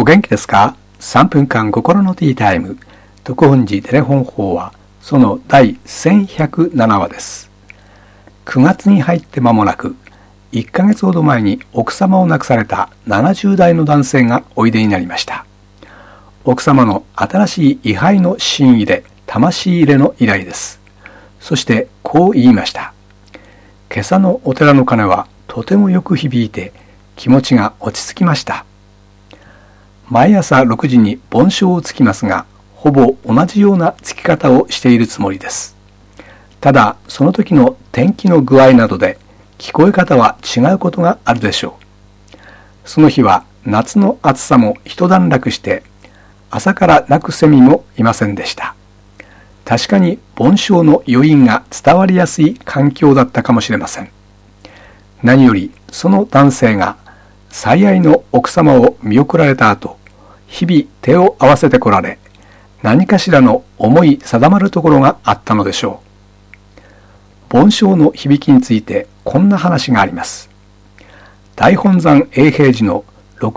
元気ですか？ 3 分間心のティータイム。徳本寺テレフォン法話、その第1107話です。9月に入って間もなく、1ヶ月ほど前に奥様を亡くされた70代の男性がおいでになりました。奥様の新しい位牌の真入れ、魂入れの依頼です。そしてこう言いました。今朝のお寺の鐘はとてもよく響いて気持ちが落ち着きました。毎朝6時に梵鐘をつきますが、ほぼ同じようなつき方をしているつもりです。ただ、その時の天気の具合などで聞こえ方は違うことがあるでしょう。その日は夏の暑さも一段落して、朝から鳴くセミもいませんでした。確かに梵鐘の余韻が伝わりやすい環境だったかもしれません。何よりその男性が最愛の奥様を見送られた後、日々手を合わせてこられ、何かしらの思い定まるところがあったのでしょう。梵鐘の響きについてこんな話があります。大本山永平寺の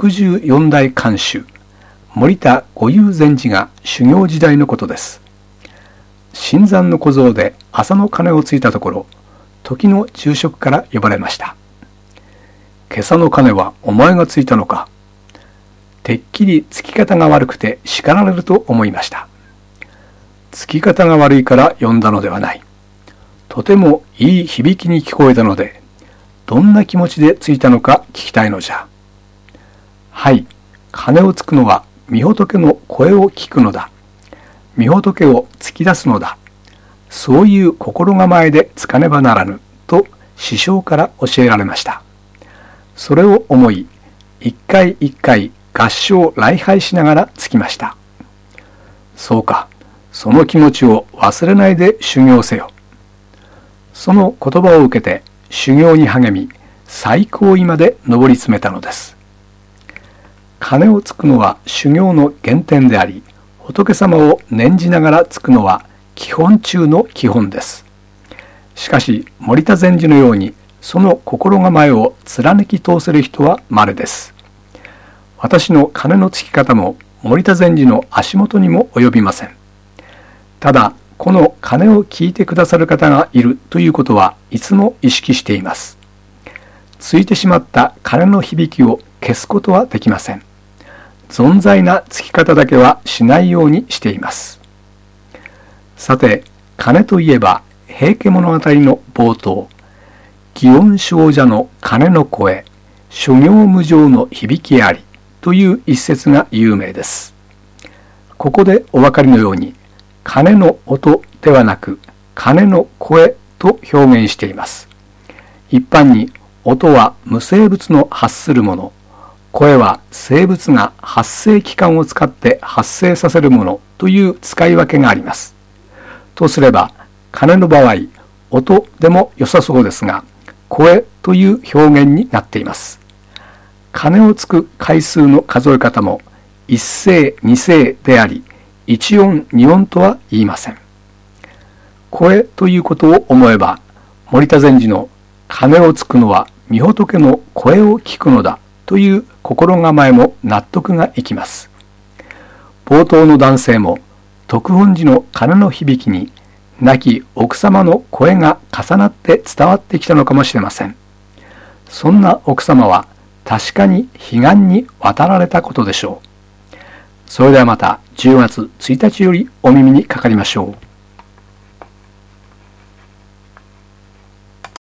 64代館主、森田御雄禅師が修行時代のことです。新山の小僧で朝の鐘をついたところ、時の住職から呼ばれました。今朝の鐘はお前がついたのか。てっきりつき方が悪くて叱られると思いました。つき方が悪いから呼んだのではない。とてもいい響きに聞こえたので、どんな気持ちでついたのか聞きたいのじゃ。はい、鐘をつくのは御仏の声を聞くのだ。御仏を突き出すのだ。そういう心構えでつかねばならぬと師匠から教えられました。それを思い、一回一回合唱礼拝しながらつきました。そうか、その気持ちを忘れないで修行せよ。その言葉を受けて修行に励み、最高位まで上り詰めたのです。鐘をつくのは修行の原点であり、仏様を念じながらつくのは基本中の基本です。しかし森田禅師のようにその心構えを貫き通せる人は稀です。私の鐘のつき方も森田禅師の足元にも及びません。ただ、この鐘を聞いてくださる方がいるということはいつも意識しています。ついてしまった鐘の響きを消すことはできません。存在なつき方だけはしないようにしています。さて、鐘といえば平家物語の冒頭、祇園精舎の鐘の声、諸行無常の響きありという一節が有名です。ここでお分かりのように、鐘の音ではなく鐘の声と表現しています。一般に音は無生物の発するもの、声は生物が発声器官を使って発声させるものという使い分けがあります。とすれば、鐘の場合、音でも良さそうですが、声という表現になっています。鐘をつく回数の数え方も一声二声であり、一音二音とは言いません。声ということを思えば、森田禅師の鐘をつくのは御仏の声を聞くのだという心構えも納得がいきます。冒頭の男性も徳本寺の鐘の響きに亡き奥様の声が重なって伝わってきたのかもしれません。そんな奥様は確かに彼岸に渡られたことでしょう。それではまた10月1日よりお耳にかかりましょう。